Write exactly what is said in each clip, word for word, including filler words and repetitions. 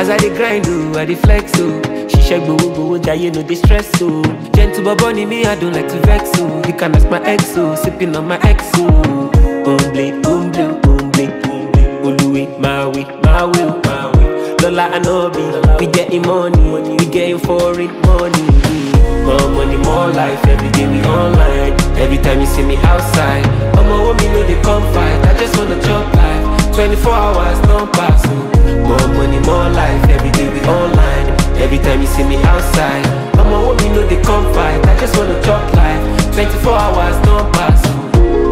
As I dey grind, oh, I dey flex, oh. She shake go go jaye no dey stress, oh. Gentle but bunny me, I don't like to vex, oh. You can ask my ex, oh, sipping on my ex, oh. Umble, umble, umble, umble. Oluwe, my way, my will, my way. Lola and Obi, we getting money, we getting foreign money. More money, more life, every day we online. Every time you see me outside, I'ma want me know they come fight. I just wanna chop life, twenty-four hours, don't pass, oh. More money, more life, every day we online. Every time you see me outside, I'ma want me know they come fight. I just wanna chop life, twenty-four hours, don't pass, oh.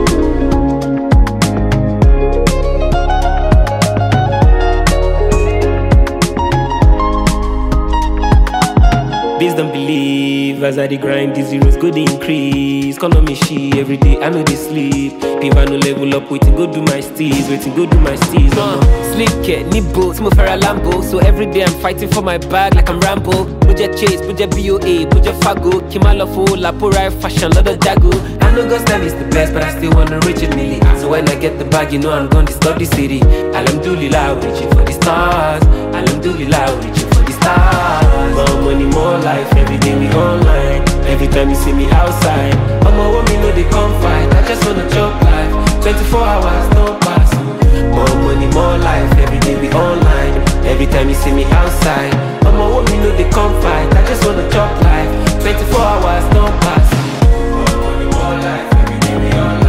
Please don't believe as I dey grind, the zeros go dey increase. Call on me she every day, I know they sleep. If I no level up, waiting go do my steez, waiting go do my steez. Uh, sleep care, need boats, move for a Lambo. So every day I'm fighting for my bag like I'm Rambo. Budget Chase, budget B O A, budget Fago. Kimalofo, Laporai fashion, lot of Jago. I know God's time is the best, but I still wanna reach it milli. So when I get the bag, you know I'm gonna disturb the city. Alhamdulillah, reaching for the stars. Alhamdulillah, reaching for the stars. More money, more life, every day we online. Every time you see me outside, I'ma want me know they come fight. I just wanna chop life, twenty-four hours, don't pass. More money, more life, every day we online. Every time you see me outside, I'ma want me know they come fight. I just wanna chop life, twenty-four hours, don't pass. More money, more life, every day we online.